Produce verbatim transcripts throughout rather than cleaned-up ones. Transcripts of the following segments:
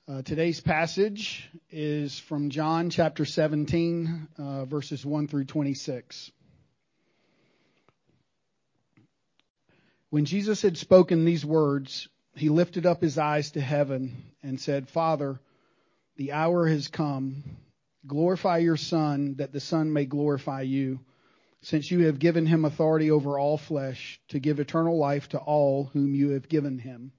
Uh, today's passage is from John chapter seventeen, uh, verses one through twenty-six. When Jesus had spoken these words, he lifted up his eyes to heaven and said, "Father, the hour has come. Glorify your Son, that the Son may glorify you, since you have given him authority over all flesh, to give eternal life to all whom you have given him.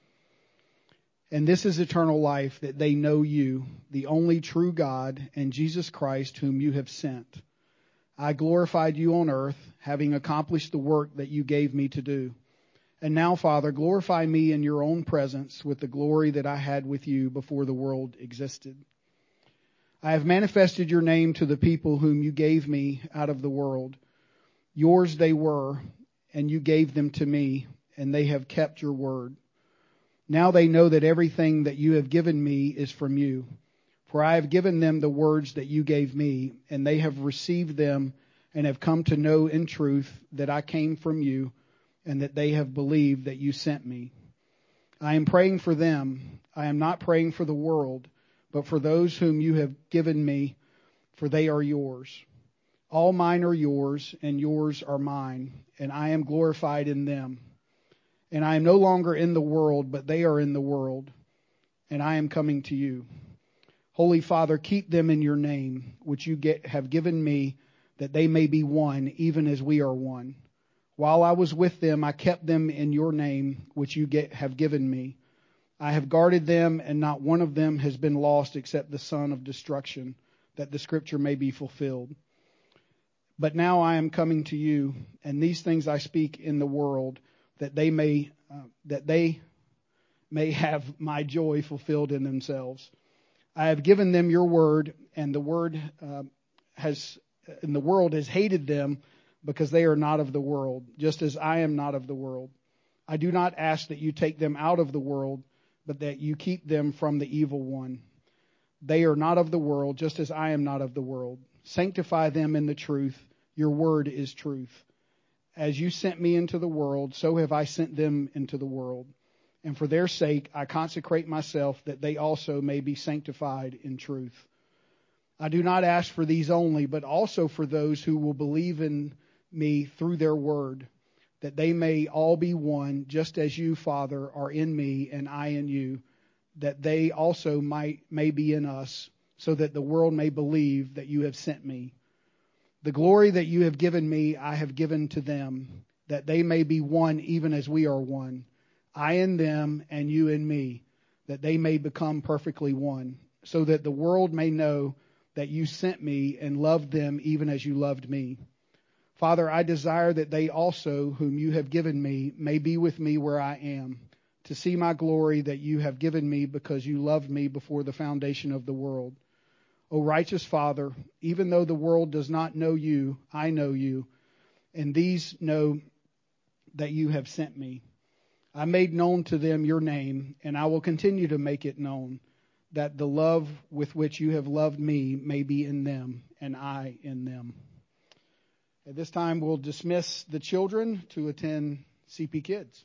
And this is eternal life, that they know you, the only true God, and Jesus Christ, whom you have sent. I glorified you on earth, having accomplished the work that you gave me to do. And now, Father, glorify me in your own presence with the glory that I had with you before the world existed. I have manifested your name to the people whom you gave me out of the world. Yours they were, and you gave them to me, and they have kept your word. Now they know that everything that you have given me is from you. For I have given them the words that you gave me, and they have received them and have come to know in truth that I came from you, and that they have believed that you sent me. I am praying for them. I am not praying for the world, but for those whom you have given me, for they are yours. All mine are yours, and yours are mine, and I am glorified in them. And I am no longer in the world, but they are in the world, and I am coming to you. Holy Father, keep them in your name, which you get, have given me, that they may be one, even as we are one. While I was with them, I kept them in your name, which you get, have given me. I have guarded them, and not one of them has been lost except the son of destruction, that the scripture may be fulfilled. But now I am coming to you, and these things I speak in the world, that they may uh, that they may have my joy fulfilled in themselves. I have given them your word, and the word uh, has and the world has hated them, because they are not of the world, just as I am not of the world. I do not ask that you take them out of the world, but that you keep them from the evil one. They are not of the world, just as I am not of the world. Sanctify them in the truth. Your word is truth. As you sent me into the world, so have I sent them into the world. And for their sake, I consecrate myself, that they also may be sanctified in truth. I do not ask for these only, but also for those who will believe in me through their word, that they may all be one, just as you, Father, are in me and I in you, that they also might may be in us, so that the world may believe that you have sent me. The glory that you have given me, I have given to them, that they may be one even as we are one. I in them and you in me, that they may become perfectly one, so that the world may know that you sent me and loved them even as you loved me. Father, I desire that they also, whom you have given me, may be with me where I am, to see my glory that you have given me because you loved me before the foundation of the world. O righteous Father, even though the world does not know you, I know you, and these know that you have sent me. I made known to them your name, and I will continue to make it known, that the love with which you have loved me may be in them, and I in them." At this time, we'll dismiss the children to attend C P Kids.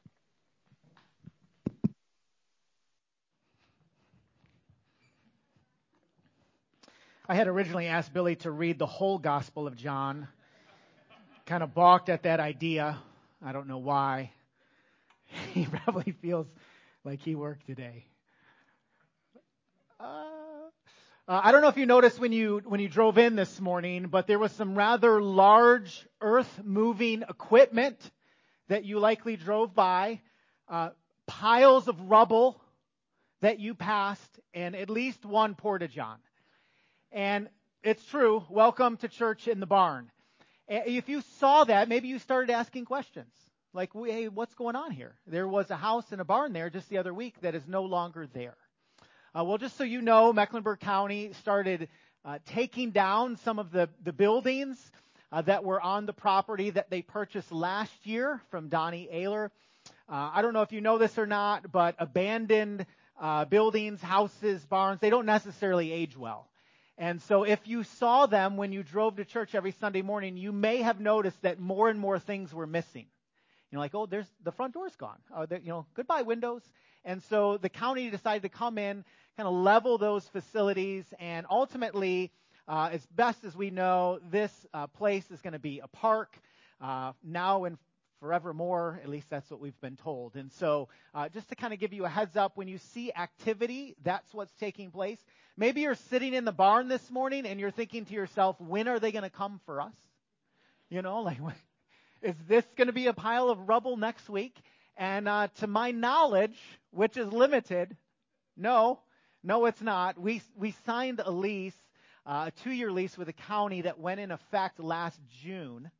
I had originally asked Billy to read the whole Gospel of John. Kind of balked at that idea. I don't know why. He probably feels like he worked today. Uh, uh, I don't know if you noticed when you when you drove in this morning, but there was some rather large earth-moving equipment that you likely drove by, uh, piles of rubble that you passed, and at least one porta-john. And it's true, welcome to church in the barn. If you saw that, maybe you started asking questions. Like, hey, what's going on here? There was a house and a barn there just the other week that is no longer there. Uh, well, just so you know, Mecklenburg County started uh, taking down some of the, the buildings uh, that were on the property that they purchased last year from Donnie Ayler. Uh, I don't know if you know this or not, but abandoned uh, buildings, houses, barns, they don't necessarily age well. And so if you saw them when you drove to church every Sunday morning, you may have noticed that more and more things were missing. You know, like, oh, there's the front door's gone. Oh, you know, goodbye windows. And so the county decided to come in, kind of level those facilities, and ultimately, uh, as best as we know, this uh, place is going to be a park uh, now and forevermore. At least that's what we've been told. And so uh, just to kind of give you a heads up, when you see activity, that's what's taking place. Maybe you're sitting in the barn this morning and you're thinking to yourself, when are they going to come for us? You know, like, is this going to be a pile of rubble next week? And uh, to my knowledge, which is limited, no, no, it's not. We we signed a lease, uh, a two-year lease with a county that went in effect last June.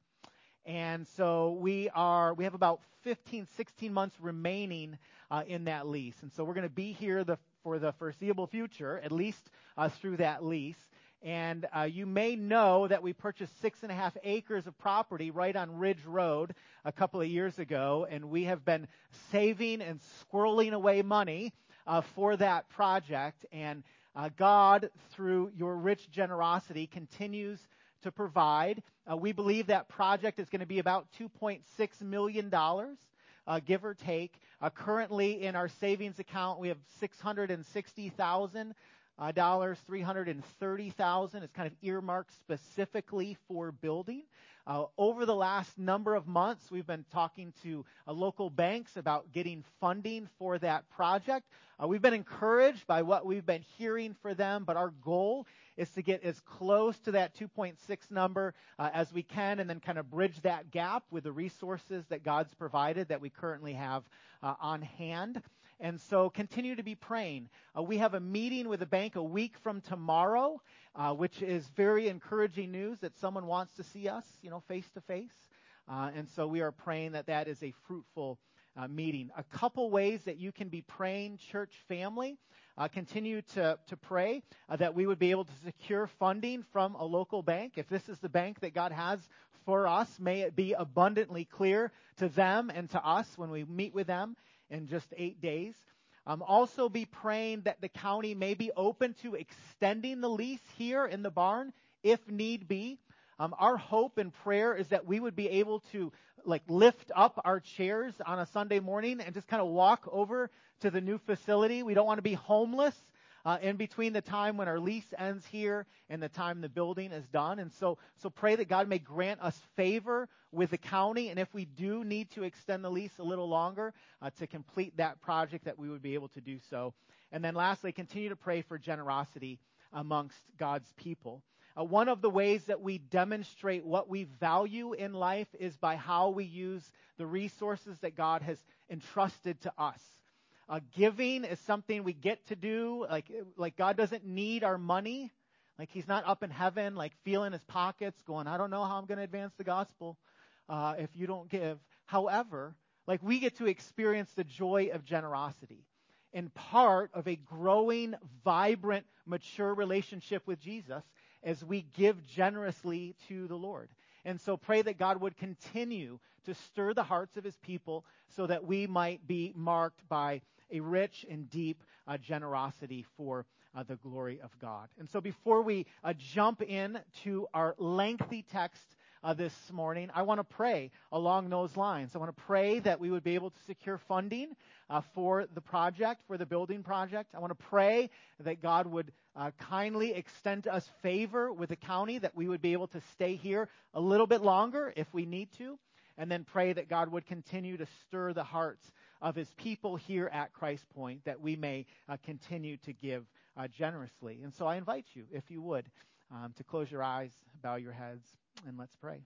And so we are, we have about fifteen, sixteen months remaining uh, in that lease. And so we're going to be here the, for the foreseeable future, at least uh, through that lease. And uh, you may know that we purchased six and a half acres of property right on Ridge Road a couple of years ago. And we have been saving and squirreling away money uh, for that project. And uh, God, through your rich generosity, continues to provide. Uh, we believe that project is going to be about two point six million dollars, uh, give or take. Uh, currently in our savings account, we have six hundred sixty thousand dollars, three hundred thirty thousand dollars is kind of earmarked specifically for building. Uh, over the last number of months, we've been talking to uh, local banks about getting funding for that project. Uh, we've been encouraged by what we've been hearing for them, but our goal is to get as close to that two point six number uh, as we can, and then kind of bridge that gap with the resources that God's provided that we currently have uh, on hand. And so continue to be praying. Uh, we have a meeting with the bank a week from tomorrow, uh, which is very encouraging news that someone wants to see us, you know, face to face. Uh, and so we are praying that that is a fruitful uh, meeting. A couple ways that you can be praying, church family. Uh, continue to, to pray uh, that we would be able to secure funding from a local bank. If this is the bank that God has for us, may it be abundantly clear to them and to us when we meet with them in just eight days. Um, also be praying that the county may be open to extending the lease here in the barn if need be. Um, our hope and prayer is that we would be able to like lift up our chairs on a Sunday morning and just kind of walk over to the new facility. We don't want to be homeless uh, in between the time when our lease ends here and the time the building is done. And so, so pray that God may grant us favor with the county, and if we do need to extend the lease a little longer uh, to complete that project, that we would be able to do so. And then lastly, continue to pray for generosity amongst God's people. Uh, one of the ways that we demonstrate what we value in life is by how we use the resources that God has entrusted to us. Uh, giving is something we get to do. Like, like God doesn't need our money. Like he's not up in heaven, like feeling his pockets, going, I don't know how I'm going to advance the gospel uh, if you don't give. However, like we get to experience the joy of generosity in part of a growing, vibrant, mature relationship with Jesus as we give generously to the Lord. And so pray that God would continue to stir the hearts of his people so that we might be marked by a rich and deep uh, generosity for uh, the glory of God. And so before we uh, jump in to our lengthy text uh, this morning, I want to pray along those lines. I want to pray that we would be able to secure funding uh, for the project, for the building project. I want to pray that God would uh, kindly extend to us favor with the county, that we would be able to stay here a little bit longer if we need to. And then pray that God would continue to stir the hearts of his people here at Christ Point, that we may uh, continue to give uh, generously. And so I invite you, if you would, um, to close your eyes, bow your heads, and let's pray.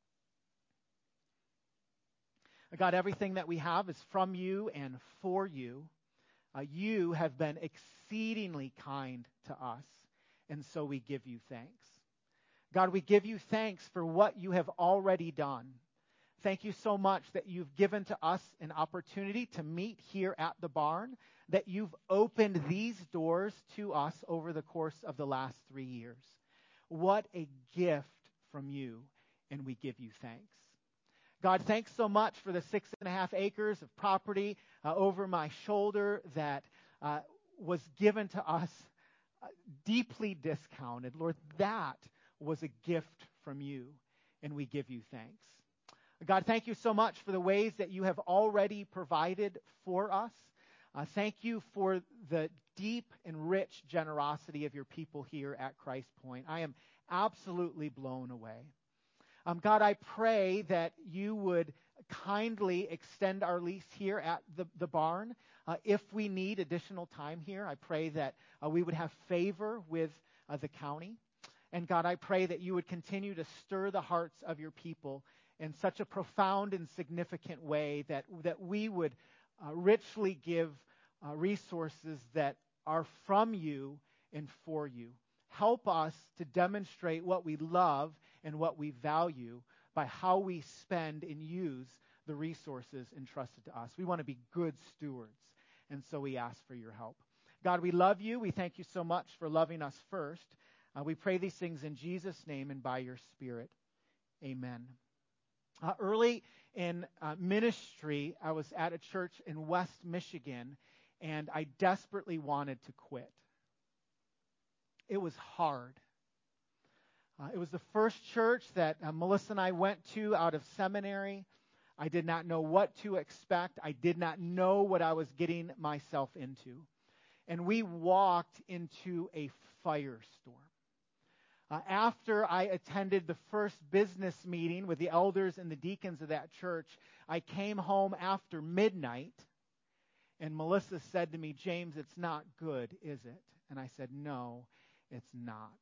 God, everything that we have is from you and for you. Uh, you have been exceedingly kind to us, and so we give you thanks. God, we give you thanks for what you have already done. Thank you so much that you've given to us an opportunity to meet here at the barn, that you've opened these doors to us over the course of the last three years. What a gift from you, and we give you thanks. God, thanks so much for the six and a half acres of property uh, over my shoulder that uh, was given to us uh, deeply discounted. Lord, that was a gift from you, and we give you thanks. God, thank you so much for the ways that you have already provided for us. Uh, thank you for the deep and rich generosity of your people here at Christ Point. I am absolutely blown away. Um, God, I pray that you would kindly extend our lease here at the, the barn. Uh, if we need additional time here, I pray that uh, we would have favor with uh, the county. And God, I pray that you would continue to stir the hearts of your people in such a profound and significant way that, that we would uh, richly give uh, resources that are from you and for you. Help us to demonstrate what we love and what we value by how we spend and use the resources entrusted to us. We want to be good stewards, and so we ask for your help. God, we love you. We thank you so much for loving us first. Uh, we pray these things in Jesus' name and by your Spirit. Amen. Uh, early in uh, ministry, I was at a church in West Michigan, and I desperately wanted to quit. It was hard. Uh, it was the first church that uh, Melissa and I went to out of seminary. I did not know what to expect. I did not know what I was getting myself into. And we walked into a firestorm. Uh, after I attended the first business meeting with the elders and the deacons of that church, I came home after midnight, and Melissa said to me, "James, it's not good, is it?" And I said, "No, it's not."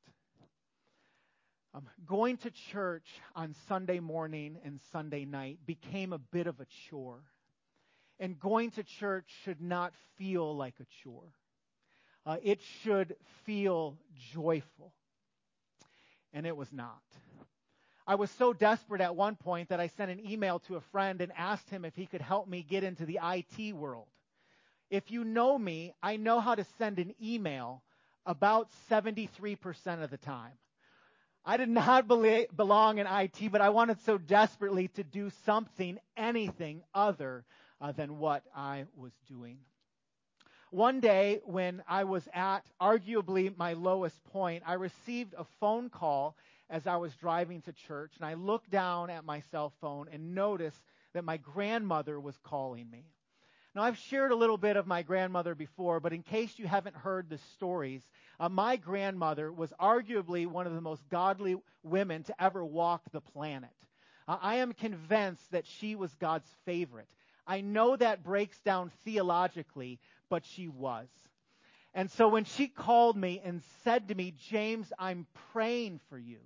Um, going to church on Sunday morning and Sunday night became a bit of a chore. And going to church should not feel like a chore. Uh, it should feel joyful. And it was not. I was so desperate at one point that I sent an email to a friend and asked him if he could help me get into the I T world. If you know me, I know how to send an email about seventy-three percent of the time. I did not be- belong in I T, but I wanted so desperately to do something, anything other uh, than what I was doing. One day when I was at arguably my lowest point, I received a phone call as I was driving to church, and I looked down at my cell phone and noticed that my grandmother was calling me. Now, I've shared a little bit of my grandmother before, but in case you haven't heard the stories, uh, my grandmother was arguably one of the most godly women to ever walk the planet. Uh, I am convinced that she was God's favorite. I know that breaks down theologically, but she was. And so when she called me and said to me, "James, I'm praying for you,"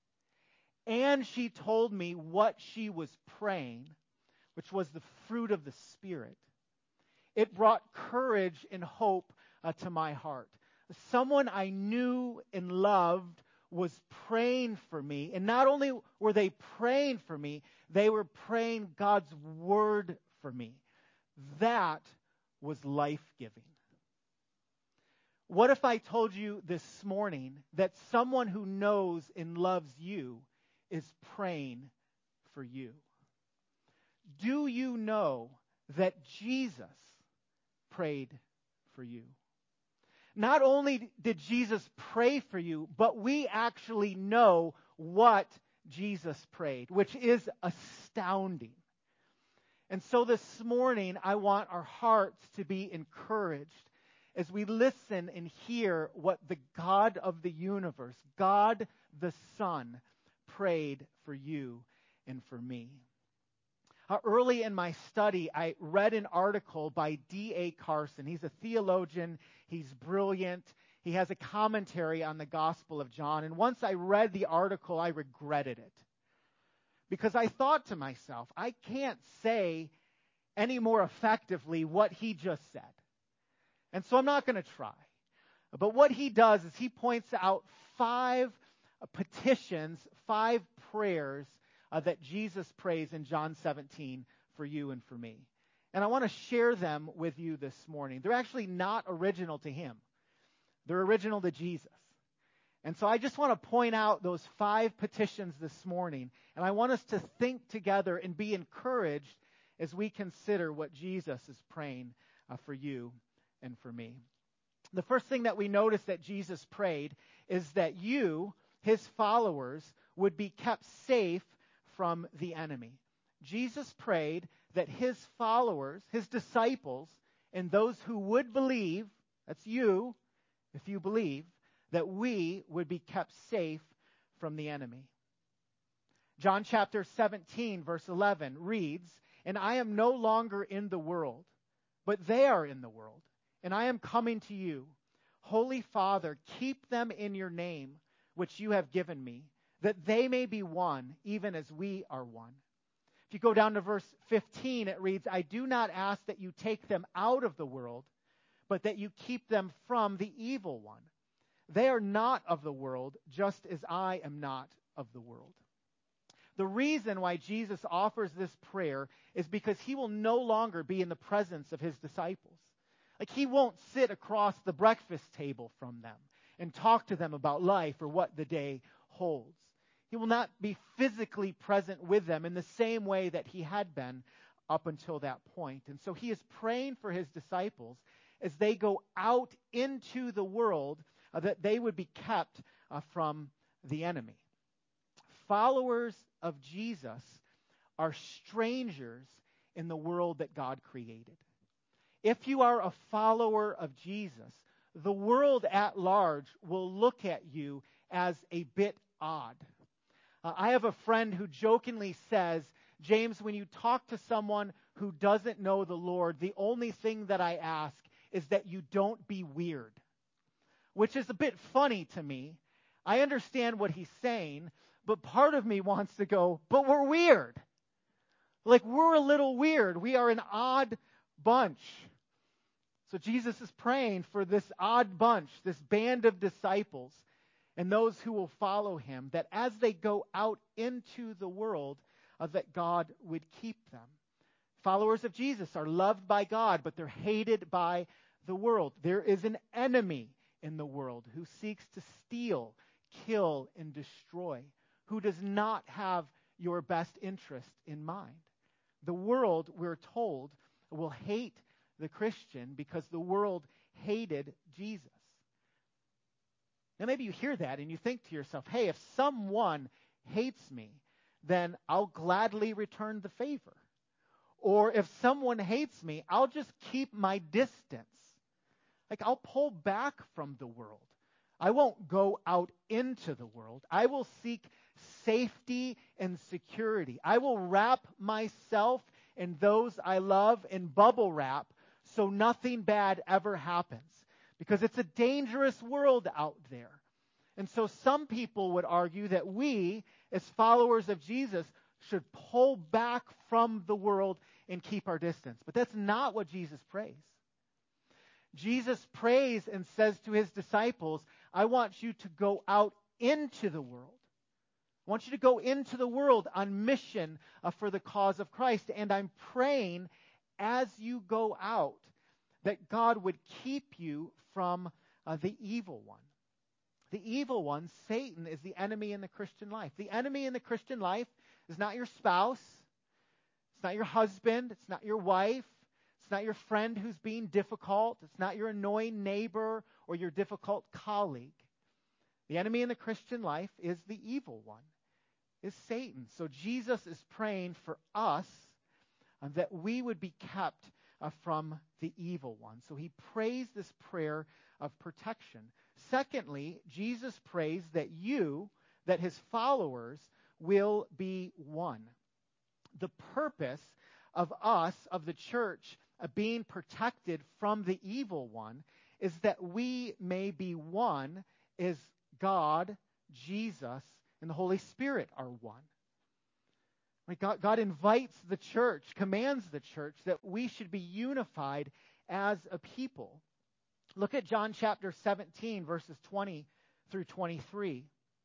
and she told me what she was praying, which was the fruit of the Spirit, it brought courage and hope uh, to my heart. Someone I knew and loved was praying for me. And not only were they praying for me, they were praying God's word for me. That was life-giving. What if I told you this morning that someone who knows and loves you is praying for you? Do you know that Jesus prayed for you? Not only did Jesus pray for you, but we actually know what Jesus prayed, which is astounding. And so this morning, I want our hearts to be encouraged as we listen and hear what the God of the universe, God the Son, prayed for you and for me. Uh, early in my study, I read an article by D A Carson. He's a theologian. He's brilliant. He has a commentary on the Gospel of John. And once I read the article, I regretted it. Because I thought to myself, I can't say any more effectively what he just said. And so I'm not going to try. But what he does is he points out five petitions, five prayers uh, that Jesus prays in John seventeen for you and for me. And I want to share them with you this morning. They're actually not original to him. They're original to Jesus. And so I just want to point out those five petitions this morning. And I want us to think together and be encouraged as we consider what Jesus is praying uh, for you and for me. The first thing that we notice that Jesus prayed is that you, his followers, would be kept safe from the enemy. Jesus prayed that his followers, his disciples, and those who would believe, that's you, if you believe, that we would be kept safe from the enemy. John chapter seventeen, verse eleven reads, "And I am no longer in the world, but they are in the world, and I am coming to you. Holy Father, keep them in your name, which you have given me, that they may be one, even as we are one." If you go down to verse fifteen, it reads, "I do not ask that you take them out of the world, but that you keep them from the evil one. They are not of the world, just as I am not of the world." The reason why Jesus offers this prayer is because he will no longer be in the presence of his disciples. Like, he won't sit across the breakfast table from them and talk to them about life or what the day holds. He will not be physically present with them in the same way that he had been up until that point. And so he is praying for his disciples as they go out into the world, uh, that they would be kept uh, from the enemy. Followers of Jesus are strangers in the world that God created. If you are a follower of Jesus, the world at large will look at you as a bit odd. Uh, I have a friend who jokingly says, "James, when you talk to someone who doesn't know the Lord, the only thing that I ask is that you don't be weird." Which is a bit funny to me. I understand what he's saying, but part of me wants to go, but we're weird. Like, we're a little weird. We are an odd bunch. So Jesus is praying for this odd bunch, this band of disciples, and those who will follow him, that as they go out into the world, uh, that God would keep them. Followers of Jesus are loved by God, but they're hated by the world. There is an enemy in the world who seeks to steal, kill, and destroy, who does not have your best interest in mind. The world, we're told, will hate the Christian because the world hated Jesus. Now maybe you hear that and you think to yourself, hey, if someone hates me, then I'll gladly return the favor. Or if someone hates me, I'll just keep my distance. Like, I'll pull back from the world. I won't go out into the world. I will seek safety and security. I will wrap myself and those I love in bubble wrap so nothing bad ever happens. Because it's a dangerous world out there. And so some people would argue that we, as followers of Jesus, should pull back from the world and keep our distance. But that's not what Jesus prays. Jesus prays and says to his disciples, I want you to go out into the world. I want you to go into the world on mission uh, for the cause of Christ. And I'm praying as you go out that God would keep you from uh, the evil one. The evil one, Satan, is the enemy in the Christian life. The enemy in the Christian life is not your spouse. It's not your husband. It's not your wife. It's not your friend who's being difficult. It's not your annoying neighbor or your difficult colleague. The enemy in the Christian life is the evil one, is Satan. So Jesus is praying for us uh, that we would be kept uh, from the evil one. So he prays this prayer of protection. Secondly, Jesus prays that you, that his followers, will be one. The purpose of us, of the church, uh, being protected from the evil one is that we may be one as God, Jesus, and the Holy Spirit are one. Right? God, God invites the church, commands the church that we should be unified as a people. Look at John chapter seventeen, verses twenty through twenty-three.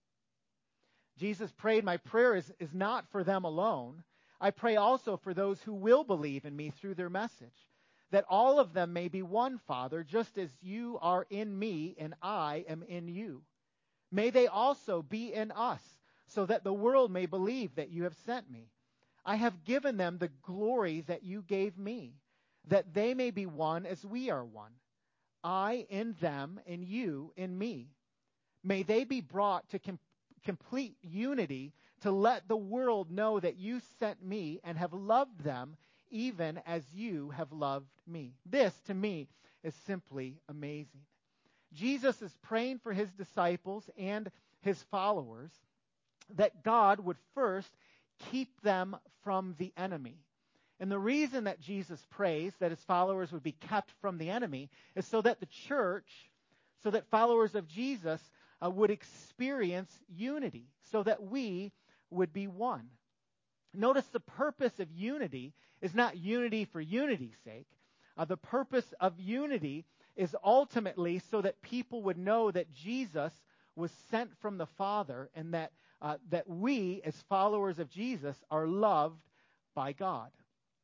Jesus prayed, my prayer is, is not for them alone. I pray also for those who will believe in me through their message, that all of them may be one, Father, just as you are in me and I am in you. May they also be in us, so that the world may believe that you have sent me. I have given them the glory that you gave me, that they may be one as we are one. I in them and you in me. May they be brought to com- complete unity to let the world know that you sent me and have loved them even as you have loved me. This, to me, is simply amazing. Jesus is praying for his disciples and his followers that God would first keep them from the enemy. And the reason that Jesus prays that his followers would be kept from the enemy is so that the church, so that followers of Jesus uh, would experience unity, so that we would be one. Notice the purpose of unity is not unity for unity's sake. Uh, the purpose of unity is ultimately so that people would know that Jesus was sent from the Father and that, uh, that we, as followers of Jesus, are loved by God.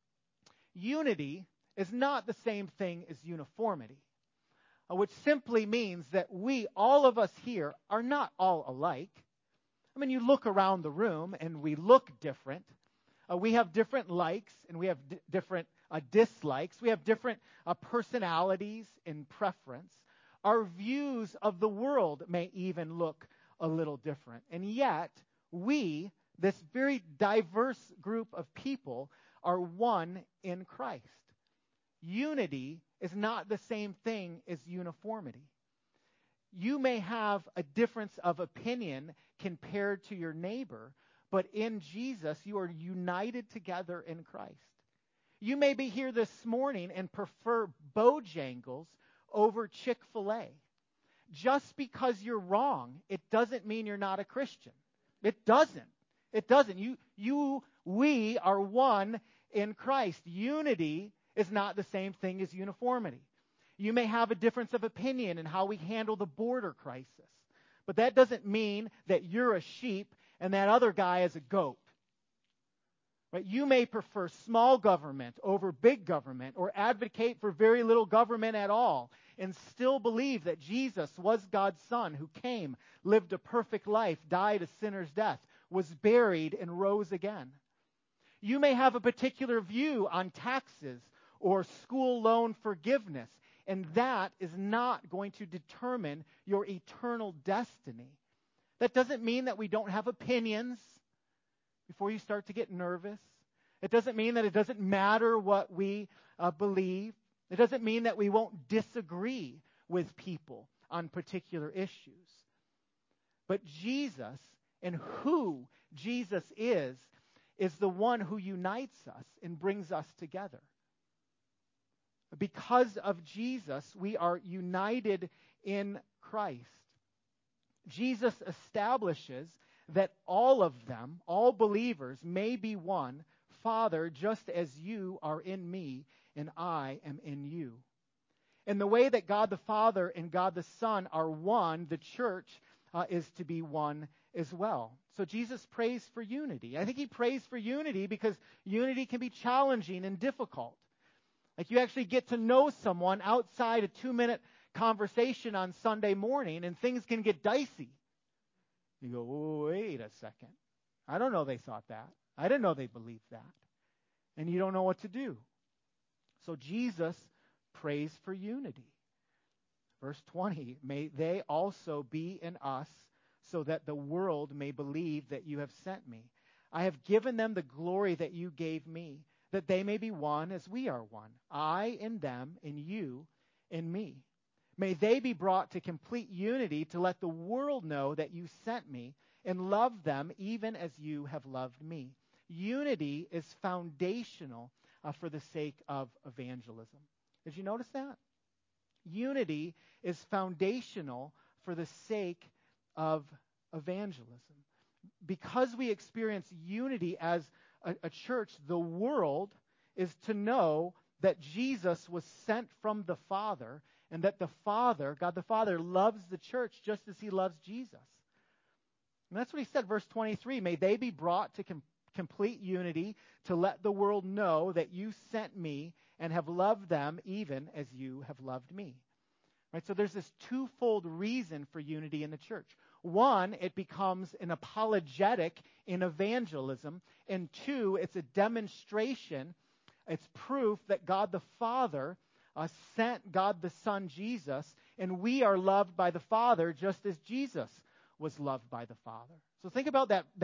Unity is not the same thing as uniformity, uh, which simply means that we, all of us here, are not all alike. I mean, you look around the room and we look different. Uh, we have different likes and we have d- different uh, dislikes. We have different uh, personalities and preference. Our views of the world may even look a little different. And yet, we, this very diverse group of people, are one in Christ. Unity is not the same thing as uniformity. You may have a difference of opinion compared to your neighbor, but in Jesus, you are united together in Christ. You may be here this morning and prefer Bojangles over Chick-fil-A. Just because you're wrong, it doesn't mean you're not a Christian. It doesn't. It doesn't. You, you, we are one in Christ. Unity is not the same thing as uniformity. You may have a difference of opinion in how we handle the border crisis, but that doesn't mean that you're a sheep and that other guy is a goat. Right? You may prefer small government over big government or advocate for very little government at all and still believe that Jesus was God's Son who came, lived a perfect life, died a sinner's death, was buried, and rose again. You may have a particular view on taxes or school loan forgiveness, and that is not going to determine your eternal destiny. That doesn't mean that we don't have opinions before you start to get nervous. It doesn't mean that it doesn't matter what we uh, believe. It doesn't mean that we won't disagree with people on particular issues. But Jesus and who Jesus is, is the one who unites us and brings us together. Because of Jesus, we are united in Christ. Jesus establishes that all of them, all believers, may be one. Father, just as you are in me and I am in you. And the way that God the Father and God the Son are one, the church uh, is to be one as well. So Jesus prays for unity. I think he prays for unity because unity can be challenging and difficult. Like you actually get to know someone outside a two-minute conversation on Sunday morning and things can get dicey. You go, oh, wait a second. I don't know they thought that. I didn't know they believed that. And you don't know what to do. So Jesus prays for unity. Verse twenty, may they also be in us so that the world may believe that you have sent me. I have given them the glory that you gave me, that they may be one as we are one. I in them, and you in me. May they be brought to complete unity to let the world know that you sent me and love them even as you have loved me. Unity is foundational uh, for the sake of evangelism. Did you notice that? Unity is foundational for the sake of evangelism. Because we experience unity as a, a church, the world is to know that Jesus was sent from the Father and that the Father, God the Father, loves the church just as he loves Jesus. And that's what he said, verse twenty-three, may they be brought to com- complete unity to let the world know that you sent me and have loved them even as you have loved me. Right? So there's this twofold reason for unity in the church. One, it becomes an apologetic in evangelism. And two, it's a demonstration, it's proof that God the Father uh, sent God the Son, Jesus, and we are loved by the Father just as Jesus was loved by the Father. So think about that, that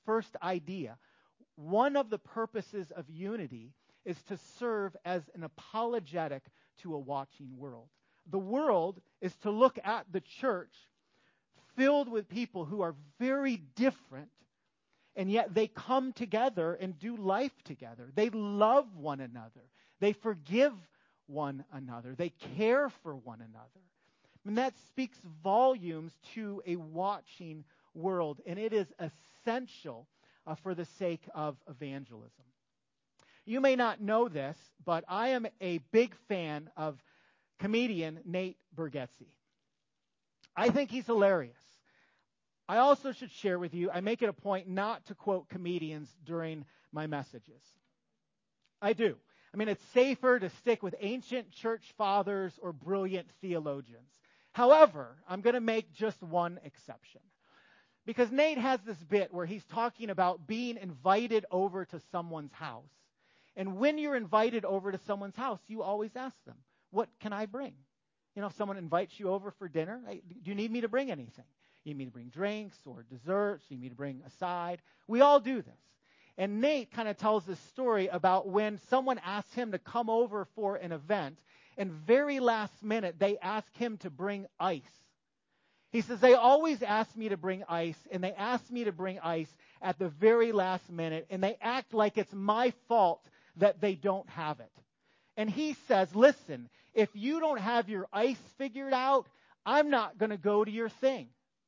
first idea. One of the purposes of unity is to serve as an apologetic to a watching world. The world is to look at the church filled with people who are very different, and yet they come together and do life together. They love one another. They forgive one another. They care for one another. And that speaks volumes to a watching world, and it is essential uh, for the sake of evangelism. You may not know this, but I am a big fan of comedian Nate Bargatze. I think he's hilarious. I also should share with you, I make it a point not to quote comedians during my messages. I do. I mean, it's safer to stick with ancient church fathers or brilliant theologians. However, I'm going to make just one exception. Because Nate has this bit where he's talking about being invited over to someone's house. And when you're invited over to someone's house, you always ask them, what can I bring? You know, if someone invites you over for dinner, hey, do you need me to bring anything? You need me to bring drinks or desserts? You need me to bring a side? We all do this. And Nate kind of tells this story about when someone asked him to come over for an event, and very last minute, they asked him to bring ice. He says, they always ask me to bring ice, and they ask me to bring ice at the very last minute, and they act like it's my fault that they don't have it. And he says, listen, if you don't have your ice figured out, I'm not going to go to your thing.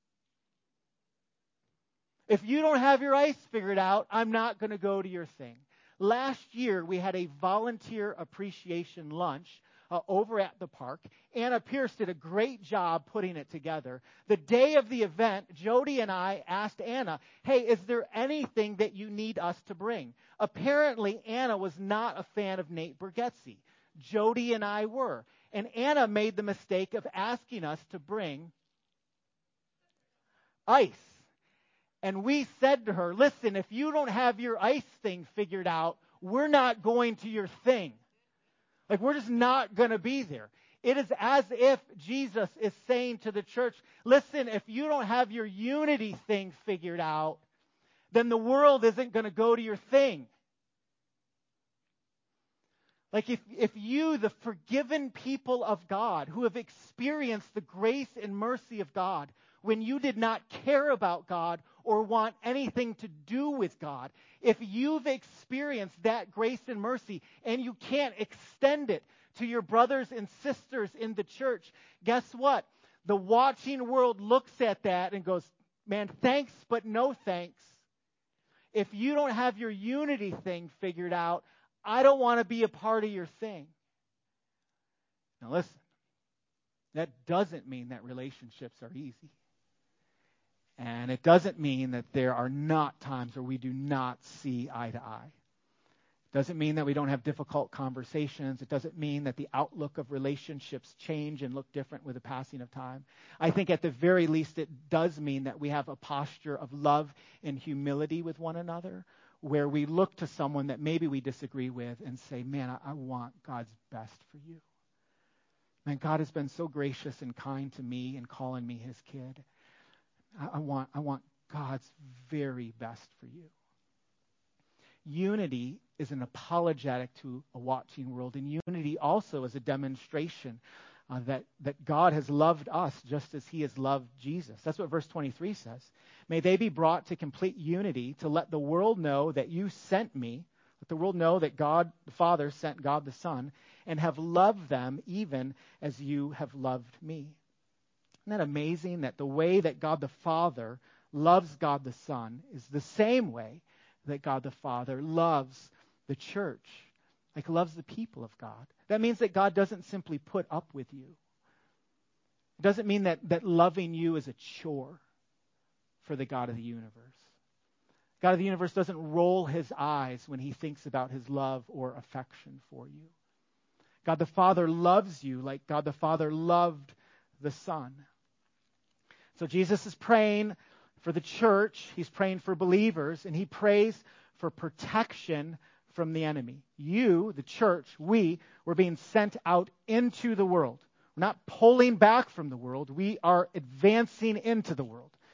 If you don't have your ice figured out, I'm not going to go to your thing. Last year, we had a volunteer appreciation lunch uh, over at the park. Anna Pierce did a great job putting it together. The day of the event, Jody and I asked Anna, hey, is there anything that you need us to bring? Apparently, Anna was not a fan of Nate Bargatze. Jody and I were. And Anna made the mistake of asking us to bring ice. And we said to her, listen, if you don't have your ice thing figured out, we're not going to your thing. Like, we're just not going to be there. It is as if Jesus is saying to the church, listen, if you don't have your unity thing figured out, then the world isn't going to go to your thing. Like if, if you, the forgiven people of God, who have experienced the grace and mercy of God, when you did not care about God or want anything to do with God, if you've experienced that grace and mercy and you can't extend it to your brothers and sisters in the church, guess what? The watching world looks at that and goes, man, thanks, but no thanks. If you don't have your unity thing figured out, I don't want to be a part of your thing. Now listen, that doesn't mean that relationships are easy. And it doesn't mean that there are not times where we do not see eye to eye. It doesn't mean that we don't have difficult conversations. It doesn't mean that the outlook of relationships change and look different with the passing of time. I think at the very least it does mean that we have a posture of love and humility with one another, where we look to someone that maybe we disagree with and say, man, I, I want God's best for you. Man, God has been so gracious and kind to me in calling me his kid. I, I want, I want God's very best for you. Unity is an apologetic to a watching world, and unity also is a demonstration uh, that, that God has loved us just as he has loved Jesus. That's what verse twenty-three says. May they be brought to complete unity to let the world know that you sent me, let the world know that God the Father sent God the Son, and have loved them even as you have loved me. Isn't that amazing that the way that God the Father loves God the Son is the same way that God the Father loves the church, like loves the people of God. That means that God doesn't simply put up with you. It doesn't mean that, that loving you is a chore for the God of the universe. God of the universe doesn't roll his eyes when he thinks about his love or affection for you. God the Father loves you like God the Father loved the Son. So Jesus is praying for the church. He's praying for believers, and he prays for protection from the enemy. You, the church, we, we're being sent out into the world. We're not pulling back from the world. We are advancing into the world.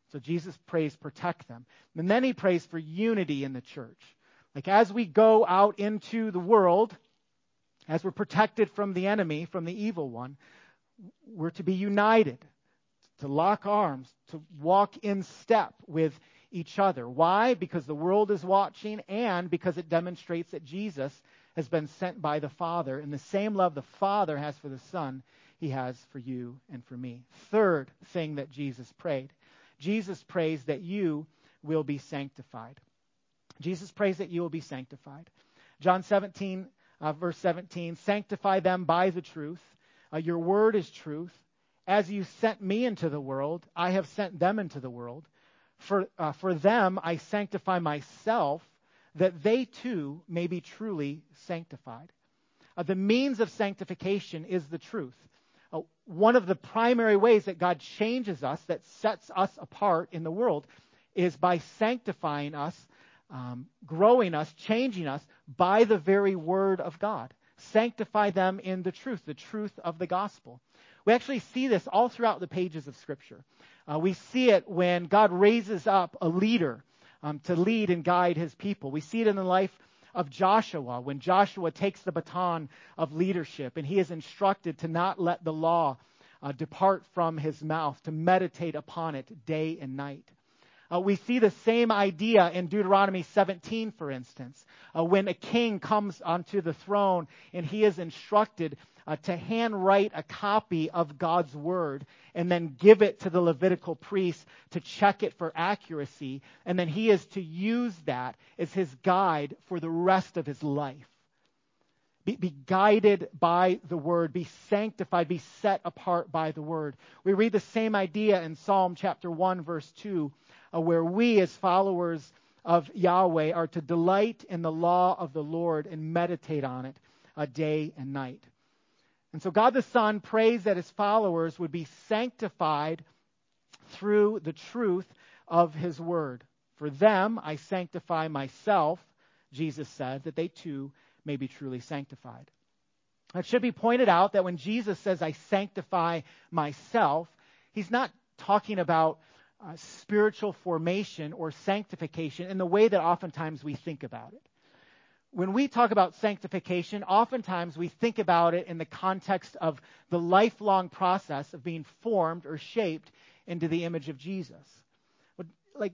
So Jesus prays, protect them. And then he prays for unity in the church. Like as we go out into the world, as we're protected from the enemy, from the evil one, we're to be united, to lock arms, to walk in step with each other. Why? Because the world is watching, and because it demonstrates that Jesus has been sent by the Father, and the same love the Father has for the Son, he has for you and for me. Third thing that Jesus prayed. Jesus prays that you will be sanctified. Jesus prays that you will be sanctified. John seventeen, uh, verse seventeen, sanctify them by the truth. Uh, your word is truth. As you sent me into the world, I have sent them into the world. For, uh, for them I sanctify myself, that they too may be truly sanctified. Uh, the means of sanctification is the truth. Uh, one of the primary ways that God changes us, that sets us apart in the world, is by sanctifying us, um, growing us, changing us by the very word of God. Sanctify them in the truth, the truth of the gospel. We actually see this all throughout the pages of Scripture. Uh, we see it when God raises up a leader um, to lead and guide his people. We see it in the life of Joshua, when Joshua takes the baton of leadership and he is instructed to not let the law uh, depart from his mouth, to meditate upon it day and night. Uh, we see the same idea in Deuteronomy seventeen, for instance, uh, when a king comes onto the throne and he is instructed uh, to handwrite a copy of God's word and then give it to the Levitical priest to check it for accuracy, and then he is to use that as his guide for the rest of his life. Be, be guided by the word, be sanctified, be set apart by the word. We read the same idea in Psalm chapter one, verse two, uh, where we as followers of Yahweh are to delight in the law of the Lord and meditate on it uh, day and night. And so God the Son prays that his followers would be sanctified through the truth of his word. For them I sanctify myself, Jesus said, that they too may be truly sanctified. It should be pointed out that when Jesus says, I sanctify myself, he's not talking about uh, spiritual formation or sanctification in the way that oftentimes we think about it. When we talk about sanctification, oftentimes we think about it in the context of the lifelong process of being formed or shaped into the image of Jesus. But, like,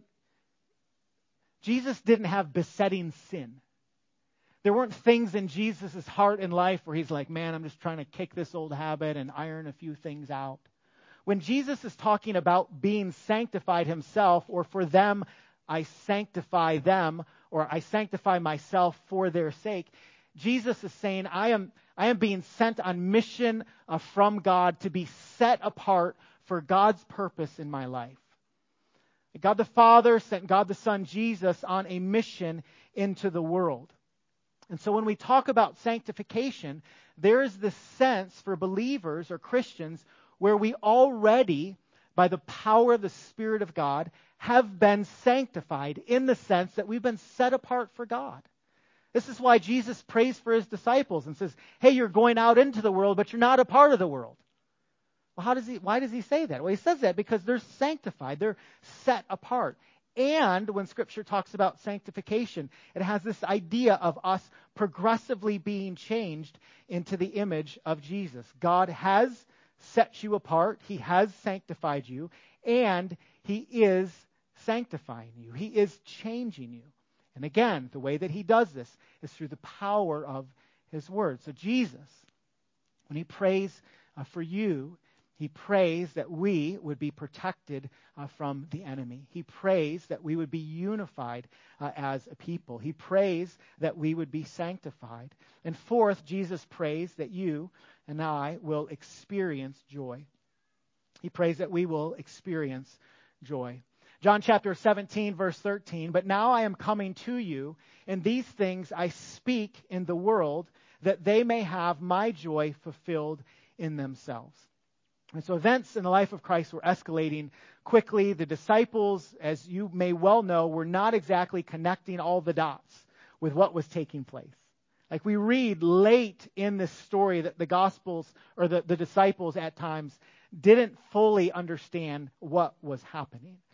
Jesus didn't have besetting sin. There weren't things in Jesus' heart and life where he's like, man, I'm just trying to kick this old habit and iron a few things out. When Jesus is talking about being sanctified himself, or for them, I sanctify them, or I sanctify myself for their sake, Jesus is saying, I am, I am being sent on mission uh, from God to be set apart for God's purpose in my life. God the Father sent God the Son, Jesus, on a mission into the world. And so when we talk about sanctification, there is this sense for believers or Christians where we already, by the power of the Spirit of God, have been sanctified in the sense that we've been set apart for God. This is why Jesus prays for his disciples and says, hey, you're going out into the world, but you're not a part of the world. Well, how does he, why does he say that? Well, he says that because they're sanctified. They're set apart. And when Scripture talks about sanctification, it has this idea of us progressively being changed into the image of Jesus. God has set you apart. He has sanctified you. And he is sanctifying you. He is changing you. And again, the way that he does this is through the power of his word. So Jesus, when he prays uh, for you, he prays that we would be protected uh, from the enemy. He prays that we would be unified uh, as a people. He prays that we would be sanctified. And fourth, Jesus prays that you and I will experience joy. He prays that we will experience joy. John chapter seventeen, verse thirteen, but now I am coming to you, and these things I speak in the world, that they may have my joy fulfilled in themselves. And so events in the life of Christ were escalating quickly. The disciples, as you may well know, were not exactly connecting all the dots with what was taking place. Like we read late in this story that the Gospels, or the, the disciples at times, didn't fully understand what was happening.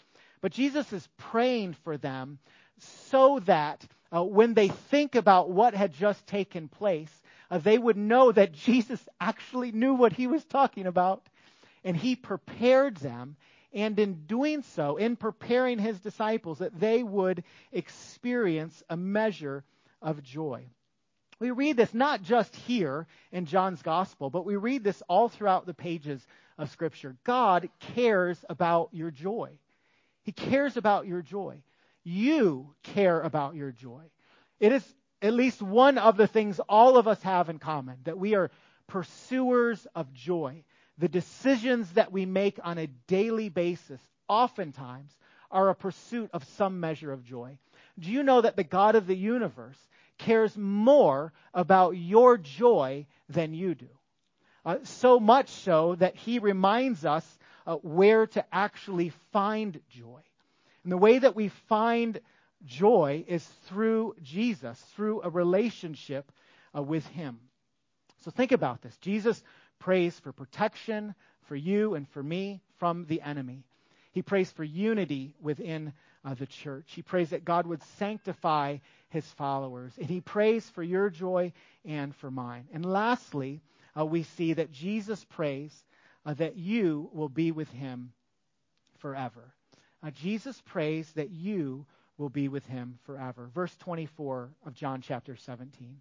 But Jesus is praying for them so that uh, when they think about what had just taken place, uh, they would know that Jesus actually knew what he was talking about, and he prepared them. And in doing so, in preparing his disciples, that they would experience a measure of joy. We read this not just here in John's Gospel, but we read this all throughout the pages of Scripture. God cares about your joy. He cares about your joy. You care about your joy. It is at least one of the things all of us have in common, that we are pursuers of joy. The decisions that we make on a daily basis oftentimes are a pursuit of some measure of joy. Do you know that the God of the universe cares more about your joy than you do? Uh, so much so that he reminds us uh, where to actually find joy. And the way that we find joy is through Jesus, through a relationship uh, with him. So think about this. Jesus prays for protection for you and for me from the enemy. He prays for unity within uh, the church. He prays that God would sanctify his followers. And he prays for your joy and for mine. And lastly, uh, we see that Jesus prays uh, that you will be with him forever. Uh, Jesus prays that you will be with him forever. Verse twenty-four of John chapter seventeen.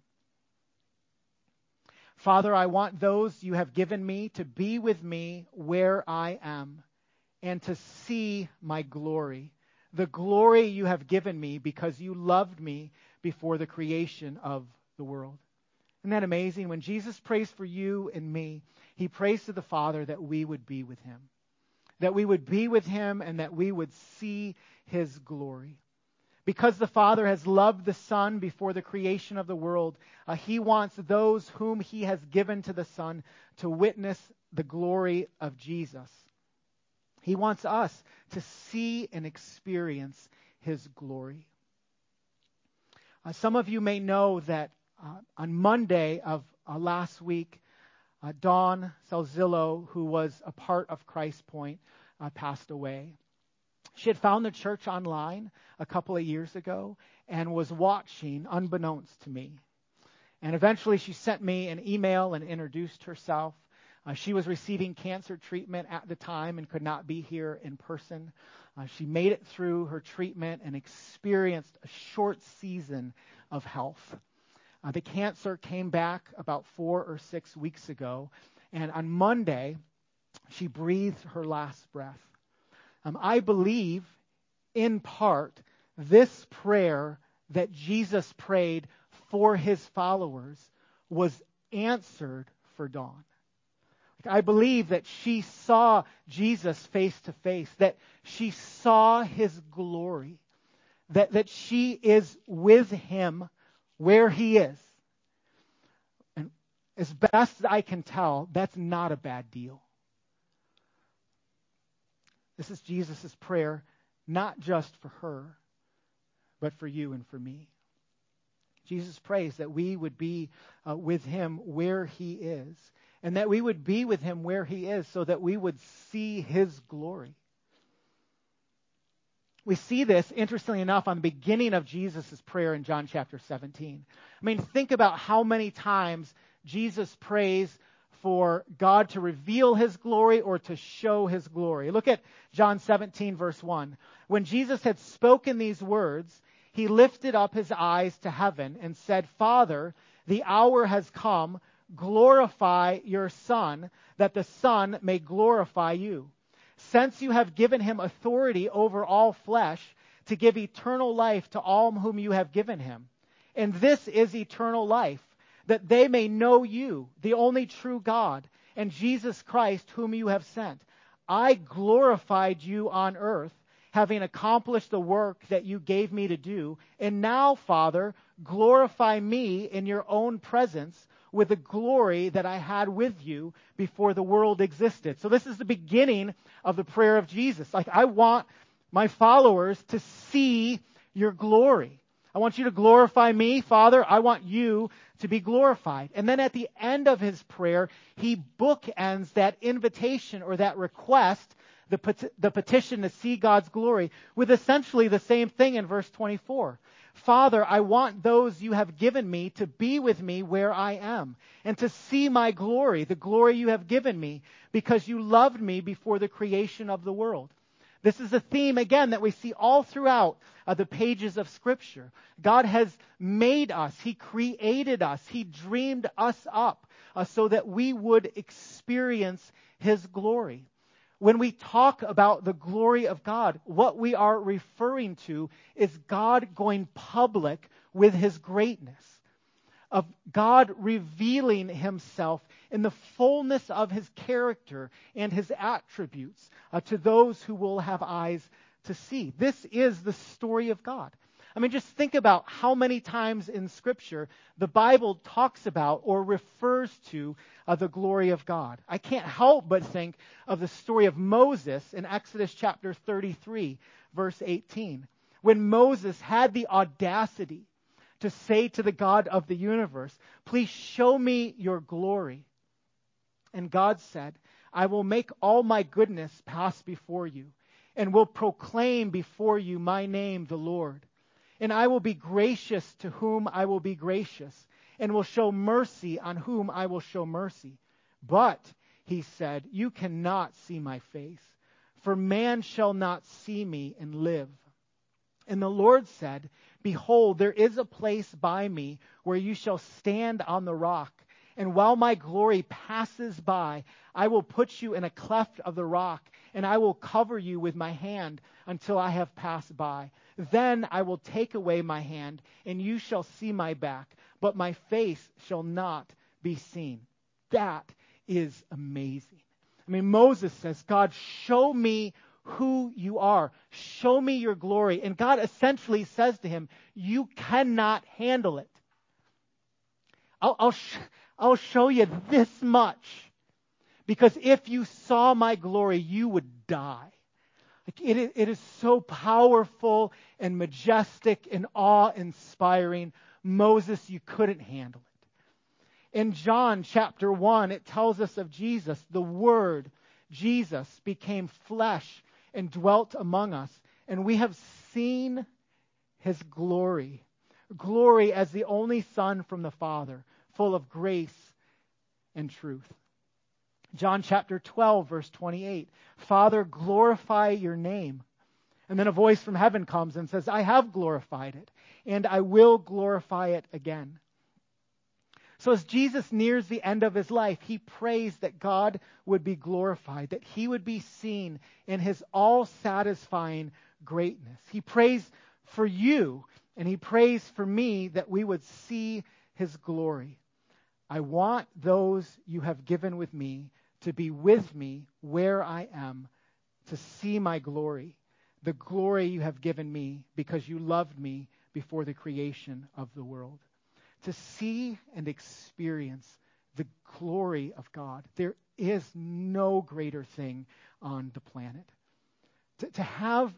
Father, I want those you have given me to be with me where I am and to see my glory, the glory you have given me because you loved me before the creation of the world. Isn't that amazing? When Jesus prays for you and me, he prays to the Father that we would be with him, that we would be with him and that we would see his glory. Because the Father has loved the Son before the creation of the world, uh, he wants those whom he has given to the Son to witness the glory of Jesus. He wants us to see and experience his glory. Uh, some of you may know that uh, on Monday of uh, last week, uh, Dawn Salzillo, who was a part of Christ Point, uh, passed away. She had found the church online a couple of years ago and was watching unbeknownst to me. And eventually she sent me an email and introduced herself. Uh, she was receiving cancer treatment at the time and could not be here in person. Uh, she made it through her treatment and experienced a short season of health. Uh, the cancer came back about four or six weeks ago, and on Monday, she breathed her last breath. Um, I believe, in part, this prayer that Jesus prayed for his followers was answered for Dawn. I believe that she saw Jesus face to face, that she saw his glory, that, that she is with him where he is. And as best as I can tell, that's not a bad deal. This is Jesus' prayer, not just for her, but for you and for me. Jesus prays that we would be uh, with him where he is, and that we would be with him where he is so that we would see his glory. We see this, interestingly enough, on the beginning of Jesus' prayer in John chapter seventeen. I mean, think about how many times Jesus prays for God to reveal his glory or to show his glory. Look at John seventeen, verse one. When Jesus had spoken these words, he lifted up his eyes to heaven and said, Father, the hour has come. Glorify your Son, that the Son may glorify you. Since you have given him authority over all flesh to give eternal life to all whom you have given him. And this is eternal life, that they may know you, the only true God, and Jesus Christ whom you have sent. I glorified you on earth, having accomplished the work that you gave me to do. And now, Father, glorify me in your own presence with the glory that I had with you before the world existed. So this is the beginning of the prayer of Jesus. Like, I want my followers to see your glory. I want you to glorify me, Father. I want you to be glorified. And then at the end of his prayer, he bookends that invitation or that request the, pet- the petition to see God's glory with essentially the same thing in verse twenty-four. Father, I want those you have given me to be with me where I am, and to see my glory, the glory you have given me, because you loved me before the creation of the world. This is a theme, again, that we see all throughout uh, the pages of Scripture. God has made us. He created us. He dreamed us up uh, so that we would experience His glory. When we talk about the glory of God, what we are referring to is God going public with His greatness, of God revealing Himself in the fullness of His character and His attributes uh, to those who will have eyes to see. This is the story of God. I mean, just think about how many times in Scripture the Bible talks about or refers to uh, the glory of God. I can't help but think of the story of Moses in Exodus chapter thirty-three, verse eighteen, when Moses had the audacity to say to the God of the universe, "Please show me your glory." And God said, "I will make all my goodness pass before you, and will proclaim before you my name, the Lord. And I will be gracious to whom I will be gracious, and will show mercy on whom I will show mercy. But," he said, "you cannot see my face, for man shall not see me and live." And the Lord said, "Behold, there is a place by me where you shall stand on the rock. And while my glory passes by, I will put you in a cleft of the rock, and I will cover you with my hand until I have passed by. Then I will take away my hand, and you shall see my back, but my face shall not be seen." That is amazing. I mean, Moses says, "God, show me who you are. Show me your glory." And God essentially says to him, "You cannot handle it. I'll, I'll, sh- I'll show you this much, because if you saw my glory, you would die." Like it, is, it is so powerful and majestic and awe-inspiring. Moses, you couldn't handle it. In John chapter one, it tells us of Jesus, the Word, Jesus, became flesh and dwelt among us, and we have seen His glory. Glory as the only Son from the Father, full of grace and truth. John chapter twelve, verse twenty-eight. "Father, glorify your name." And then a voice from heaven comes and says, "I have glorified it, and I will glorify it again." So as Jesus nears the end of His life, He prays that God would be glorified, that He would be seen in His all-satisfying greatness. He prays for you, and He prays for me that we would see His glory. "I want those you have given with me to be with me where I am, to see my glory, the glory you have given me because you loved me before the creation of the world." To see and experience the glory of God. There is no greater thing on the planet. To, to have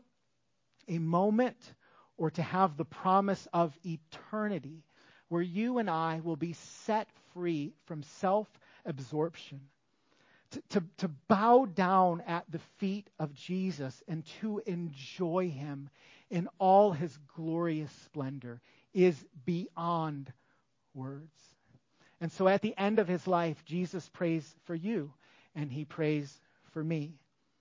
a moment or to have the promise of eternity where you and I will be set free from self-absorption. To, to, to bow down at the feet of Jesus and to enjoy Him in all His glorious splendor is beyond words. And so at the end of His life, Jesus prays for you, and He prays for me.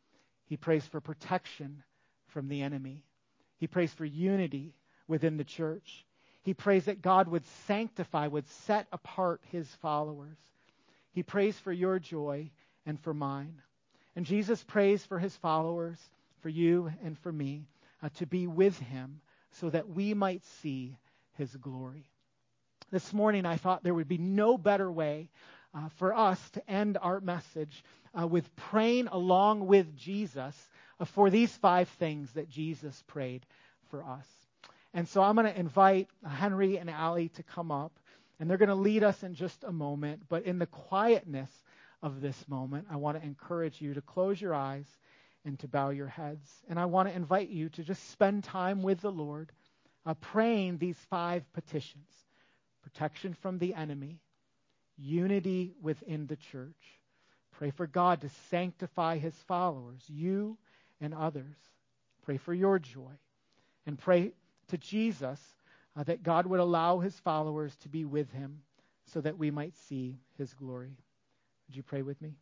He prays for protection from the enemy. He prays for unity within the church. He prays that God would sanctify, would set apart His followers. He prays for your joy and for mine. And Jesus prays for His followers, for you and for me, uh, to be with Him so that we might see His glory. This morning I thought there would be no better way uh, for us to end our message uh, with praying along with Jesus uh, for these five things that Jesus prayed for us. And so I'm going to invite Henry and Allie to come up, and they're going to lead us in just a moment. But in the quietness of this moment, I want to encourage you to close your eyes and to bow your heads. And I want to invite you to just spend time with the Lord, uh, praying these five petitions: protection from the enemy, unity within the church, Pray for God to sanctify his followers, you and others. Pray for your joy. And pray to Jesus uh, that God would allow his followers to be with him so that we might see his glory. Would you pray with me?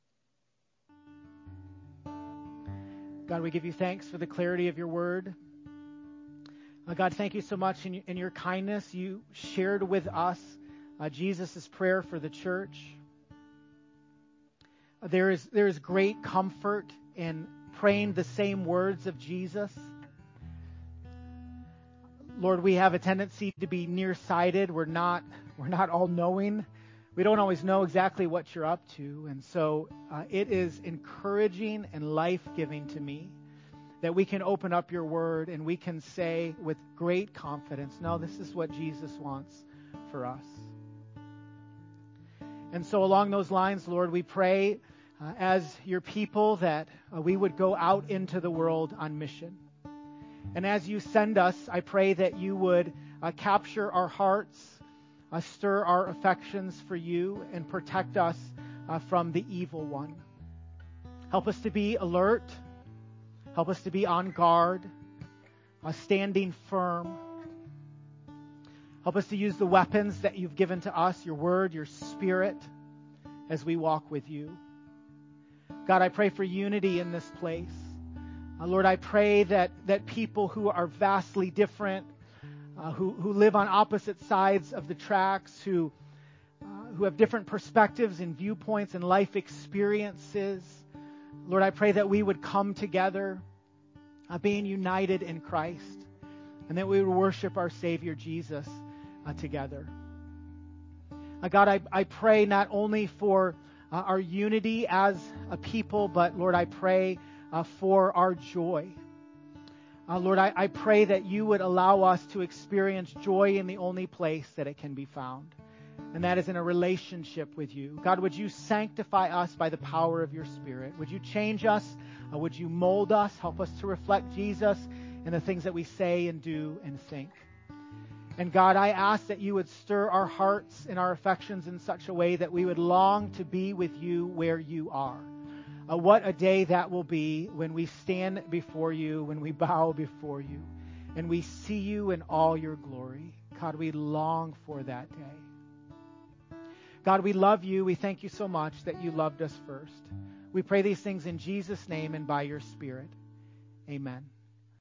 God, we give you thanks for the clarity of your word. Uh, God, thank you so much in, in your kindness. You shared with us uh, Jesus' prayer for the church. Uh, there is, there is great comfort in praying the same words of Jesus. Lord, we have a tendency to be nearsighted. We're not, we're not all-knowing. We don't always know exactly what you're up to. And so uh, it is encouraging and life-giving to me that we can open up your word and we can say with great confidence, no, this is what Jesus wants for us. And so along those lines, Lord, we pray uh, as your people that uh, we would go out into the world on mission. And as you send us, I pray that you would uh, capture our hearts, uh, stir our affections for you, and protect us uh, from the evil one. Help us to be alert. Help us to be on guard, uh, standing firm. Help us to use the weapons that you've given to us, your word, your spirit, as we walk with you. God, I pray for unity in this place. Uh, Lord, I pray that, that people who are vastly different, uh, who, who live on opposite sides of the tracks, who, uh, who have different perspectives and viewpoints and life experiences, Lord, I pray that we would come together, uh, being united in Christ, and that we would worship our Savior Jesus uh, together. Uh, God, I, I pray not only for uh, our unity as a people, but Lord, I pray uh, for our joy. Uh, Lord, I, I pray that you would allow us to experience joy in the only place that it can be found, and that is in a relationship with you. God, would you sanctify us by the power of your Spirit? Would you change us? Uh, would you mold us? Help us to reflect Jesus in the things that we say and do and think. And God, I ask that you would stir our hearts and our affections in such a way that we would long to be with you where you are. Uh, what a day that will be when we stand before you, when we bow before you, and we see you in all your glory. God, we long for that day. God, we love you. We thank you so much that you loved us first. We pray these things in Jesus' name and by your Spirit. Amen.